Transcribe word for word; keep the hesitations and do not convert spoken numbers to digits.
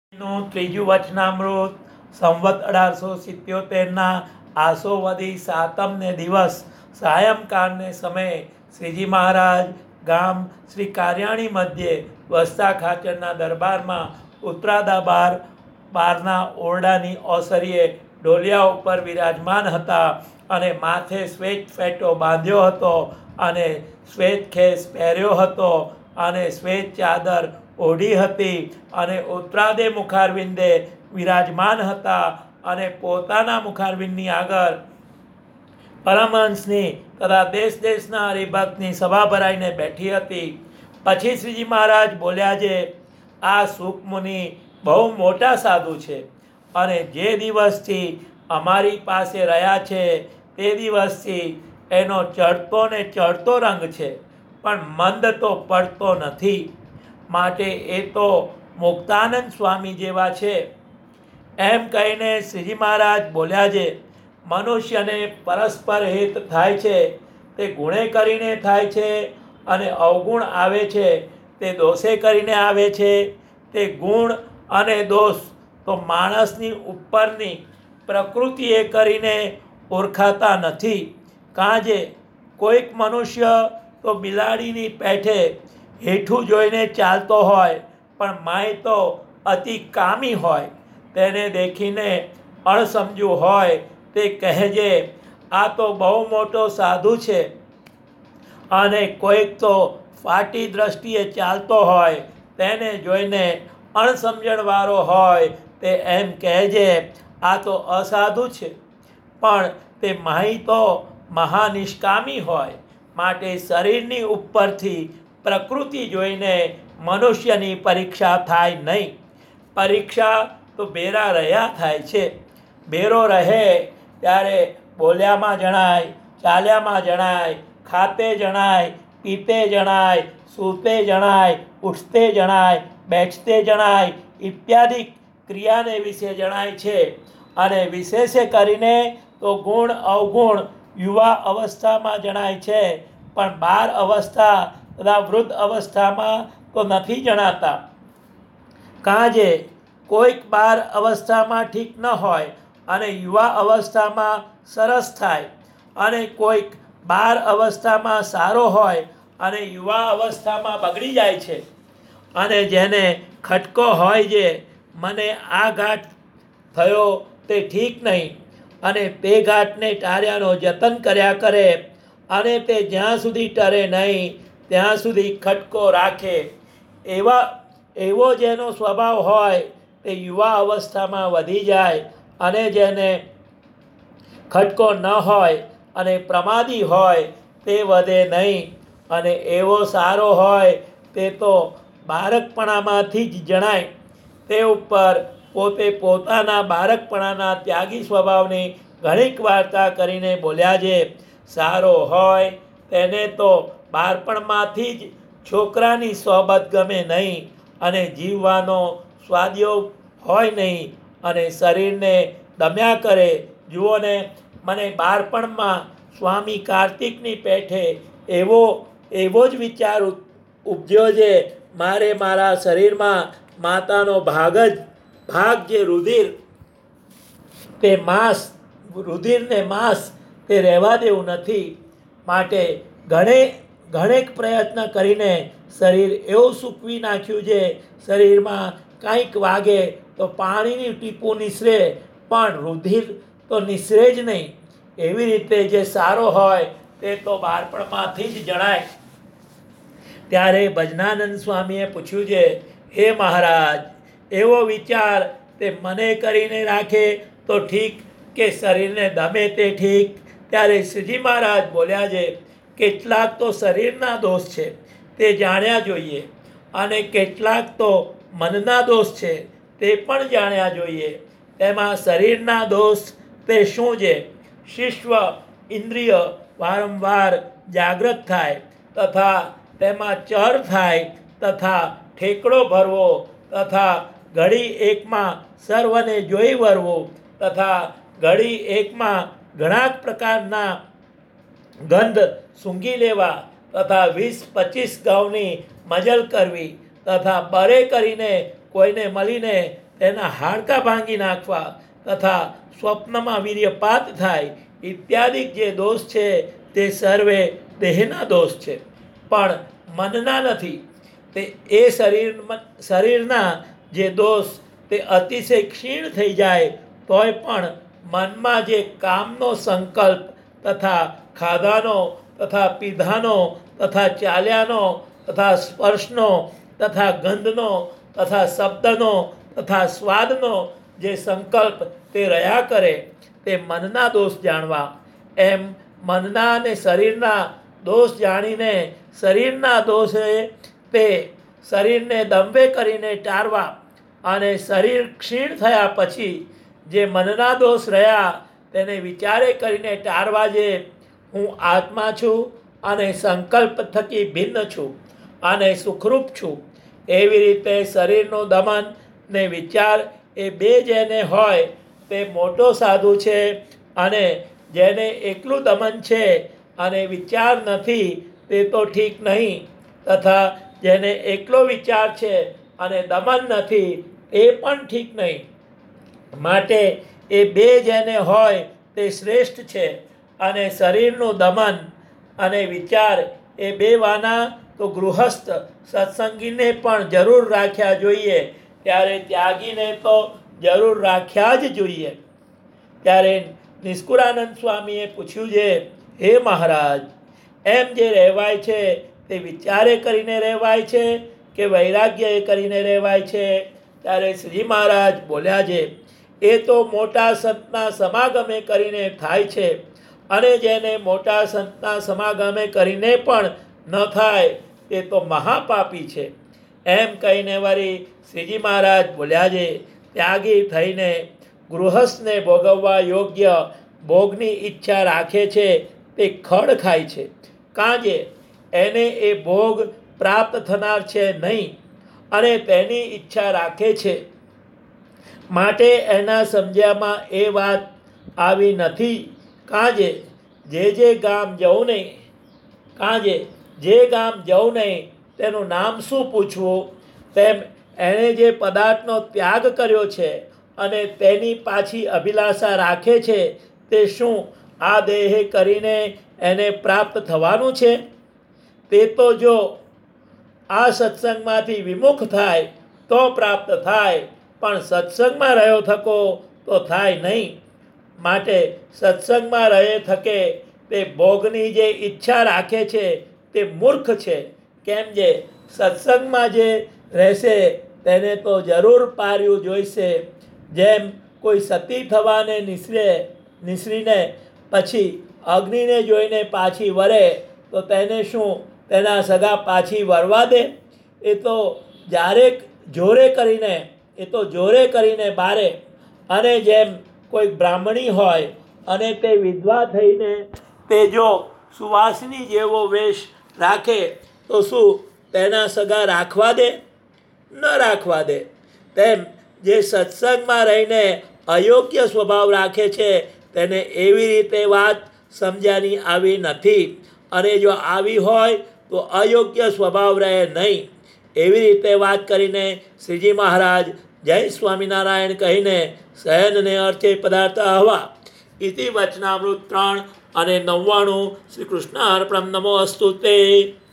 નું ત્રીજું વચનામૃત સંવત અઢારસો સિત્યોતેરના આસોવદી સાતમને દિવસ સાયંકાળને સમયે શ્રીજી મહારાજ ગામ શ્રી કારિયાણી મધ્યે વસ્તા ખાચરના દરબારમાં ઉત્તરાદા બાર બારના ઓરડાની ઓસરીએ ડોલિયા ઉપર વિરાજમાન હતા અને માથે શ્વેત ફેટો બાંધ્યો હતો અને શ્વેત ખેસ પહેર્યો હતો અને શ્વેત ચાદર ઓઢી હતી અને ઉત્તરાદે મુખારવિંદે વિરાજમાન હતા અને પોતાના મુખારવિંદની આગળ પરમહંસની તથા દેશ દેશના હરિભક્તની સભા ભરાઈને બેઠી હતી. પછી શ્રીજી મહારાજ બોલ્યા છે, આ સુખમુનિ બહુ મોટા સાધુ છે અને જે દિવસથી અમારી પાસે રહ્યા છે તે દિવસથી એનો ચડતો ને ચડતો રંગ છે, પણ મંદ તો પડતો નથી. માટે એ તો મુક્તાનંદ સ્વામી જેવા છે. એમ કહીને શ્રીજી મહારાજ બોલ્યા છે, મનુષ્યને પરસ્પર હિત થાય છે તે ગુણે કરીને થાય છે અને અવગુણ આવે છે તે દોષે કરીને આવે છે. તે ગુણ અને દોષ તો માણસની ઉપરની પ્રકૃતિએ કરીને ઓળખાતા નથી. કાંજે કોઈક મનુષ્ય તો બિલાડીની પેઠે હેઠું જોઈને ચાલતો હોય, પણ માય તો અતિ કામી હોય. તેને દેખીને અણસમજુ હોય તે કહેજે, આ તો બહુ મોટો સાધુ છે. અને કોઈક તો ફાટી દ્રષ્ટિએ ચાલતો હોય, તેને જોઈને અણસમજણવાળો હોય તે એમ કહેજે, આ તો અસાધુ છે. પણ તે માહી તો મહાનિષ્કામી હોય. માટે શરીરની ઉપરથી પ્રકૃતિ જોઈને મનુષ્યની પરીક્ષા થાય નહીં. પરીક્ષા તો બેરા રહ્યા થાય છે. બેરો રહે ત્યારે બોલ્યામાં જણાય, ચાલ્યામાં જણાય, ખાતે જણાય, પીતે જણાય, સૂતે જણાય, ઉઠતે જણાય, બેઠતે જણાય ઇત્યાદિ ક્રિયાને વિશે જણાય છે. અને વિશેષે કરીને તો ગુણ અવગુણ યુવા અવસ્થામાં જણાય છે, પણ બાર અવસ્થા તથા વૃદ્ધ અવસ્થામાં તો નથી જણાતા. કાંજે કોઈક બાર અવસ્થામાં ઠીક ન હોય અને યુવા અવસ્થામાં સરસ થાય, અને કોઈક બાર અવસ્થામાં સારો હોય અને યુવા અવસ્થામાં બગડી જાય છે. અને જેને ખટકો હોય જે મને આ ઘાટ થયો તે ઠીક નહીં, અને તે ઘાટને ટાળ્યાનો જતન કર્યા કરે, અને તે જ્યાં સુધી ટરે નહીં ત્યાં સુધી ખટકો રાખે, એવા એવો જેનો સ્વભાવ હોય તે યુવા અવસ્થામાં વધી જાય. અને જેને ખટકો ન હોય અને પ્રમાદી હોય તે વધે નહીં. અને એવો સારો હોય તે તો બાળકપણામાંથી જ જણાય. તે ઉપર પોતે પોતાના બાળકપણાના ત્યાગી સ્વભાવની ઘણીક વાર્તા કરીને બોલ્યા છે. સારો હોય તેને તો બાળપણમાંથી જ છોકરાની સોબત ગમે નહીં, અને જીવવાનો સ્વાદ્યો હોય નહીં, અને શરીરને દમ્યા કરે. જુઓ ને, મને બાળપણમાં સ્વામી કાર્તિકની પેઠે એવો એવો જ વિચાર ઉપજ્યો છે, મારે મારા શરીરમાં માતાનો ભાગ જ ભાગ જે રુધિર તે માંસ રુધિરને માંસ તે રહેવા દેવું નથી. માટે ઘણે ઘણેક પ્રયત્ન કરીને શરીર એવું સૂકવી નાખ્યું છે, શરીરમાં કંઈક વાગે તો પાણીની ટીપું નિસરે, પણ રુધિર તો નિસરે જ નહીં. એવી રીતે જે સારો હોય તે તો બાળપણમાંથી જ જણાય. ત્યારે ભજનાનંદ સ્વામીએ પૂછ્યું છે, હે મહારાજ, એવો વિચાર તે મને કરીને રાખે તો ઠીક, કે શરીરને દમે તે ઠીક? ત્યારે શ્રીજી મહારાજ બોલ્યા છે, કેટલાક તો શરીરના દોષ છે તે જાણ્યા જોઈએ, અને કેટલાક તો મનના દોષ છે તે પણ જાણ્યા જોઈએ. તેમાં શરીરના દોષ તે શું છે? શિશ્વ ઇન્દ્રિય વારંવાર જાગૃત થાય, તથા તેમાં ચર થાય, તથા ઠેકડો ભરવો, તથા ઘડી એકમાં સર્વને જોઈ વરવું, તથા ઘડી એકમાં ઘણા પ્રકારના ગંધ સૂંઘી લેવા, તથા વીસ પચીસ ગાઉની મજલ કરવી, તથા બરે કરીને કોઈને મળીને તેના હાડકાં ભાંગી નાખવા તથા સ્વપ્નમાં વીર્યપાત થાય ઇત્યાદિ જે દોષ છે તે સર્વે દેહના દોષ છે, પણ મનના નથી. તે એ શરીર શરીરના જે દોષ તે અતિશય ક્ષીણ થઈ જાય તોય પણ મનમાં જે કામનો સંકલ્પ તથા ખાધાનો તથા પીધાનો તથા ચાલ્યાનો તથા સ્પર્શનો તથા ગંધનો તથા શબ્દનો તથા સ્વાદનો જે સંકલ્પ તે રહ્યા કરે તે મનના દોષ જાણવા. એમ મનના અને શરીરના દોષ જાણીને શરીરના દોષે તે શરીરને દંભે કરીને ટાળવા અને શરીર ક્ષીણ થયા પછી જે મનના દોષ રહ્યા તેને વિચારે કરીને ટાળવા. જે હું આત્મા છું અને સંકલ્પ થકી ભિન્ન છું અને સુખરૂપ છું, એવી રીતે શરીરનું દમન ને વિચાર એ બે જેને હોય તે મોટો સાધુ છે, અને જેને એકલું દમન છે અને વિચાર નથી તે તો ઠીક નહીં, તથા જેને એકલો વિચાર છે અને દમન નથી એ પણ ઠીક નહીં. માટે એ બે જેને હોય તે શ્રેષ્ઠ છે. અને શરીરનું દમન અને વિચાર એ બે વાના તો ગૃહસ્થ સત્સંગીને પણ જરૂર રાખ્યા જોઈએ, ત્યારે ત્યાગીને તો જરૂર રાખ્યા જ જોઈએ. ત્યારે નિષ્કુળાનંદ સ્વામીએ પૂછ્યું છે, હે મહારાજ, એમ જે રહેવાય છે તે વિચારે કરીને રહેવાય છે કે વૈરાગ્ય કરીને રહેવાય છે? ત્યારે શ્રી મહારાજ બોલ્યા છે, એ તો મોટા સંતના સમાગમે કરીને થાય છે, અને જેને મોટા સંતના સમાગમે કરીને પણ ન થાય તે તો મહાપાપી છે. એમ કહીને વળી શ્રીજી મહારાજ બોલ્યા છે, ત્યાગી થઈને ગૃહસ્થને ભોગવવા યોગ્ય ભોગની ઈચ્છા રાખે છે તે ખડ ખાય છે, કાંજે એને એ ભોગ પ્રાપ્ત થનાર છે નહીં, અને તેની ઈચ્છા રાખે છે. માટે એના સમજ્યામાં એ વાત આવી નથી. કાંજે જે જે ગામ જવું નહીં કાંજે જે ગામ જવું નહીં તેનું નામ શું પૂછવું? તેમ એણે જે પદાર્થનો ત્યાગ કર્યો છે અને તેની પાછી અભિલાષા રાખે છે તે શું આ દેહે કરીને એને પ્રાપ્ત થવાનું છે? તે તો જો આ સત્સંગમાંથી વિમુખ થાય તો પ્રાપ્ત થાય, પણ સત્સંગમાં રહ્યો થકો તો થાય નહીં. માટે સત્સંગમાં રહે થકે તે ભોગની જે ઈચ્છા રાખે છે તે મૂર્ખ છે. કેમ જે સત્સંગમાં જે રહેશે તેને તો જરૂર પાર્યું જોઈશે. જેમ કોઈ સતી થવાને નિસરે નિસરીને પછી અગ્નિને જોઈને પાછી વરે તો તેને શું તેના સગા પાછી વરવા દે? એ તો જ્યારે જોરે કરીને એ તો જોરે કરીને બારે. અને જેમ કોઈ બ્રાહ્મણી હોય અને તે વિધવા થઈને તે જો સુવાસિની જેવો વેશ રાખે તો શું તેના સગા રાખવા દે? ન રાખવા દે. તેમ જે સત્સંગમાં રહીને અયોગ્ય સ્વભાવ રાખે છે તેને એવી રીતે વાત સમજ્યાની આવી નથી, અને જો આવી હોય તો અયોગ્ય સ્વભાવ રહે નહીં. એવી રીતે વાત કરીને શ્રીજી મહારાજ જય સ્વામિનારાયણ કહીને શયનને અર્થે પદાર્થ હવા ઇતિ વચનામૃત ત્રણ અને નવ્વાણું શ્રી કૃષ્ણ અર્પણમ નમો અસ્તુ તે.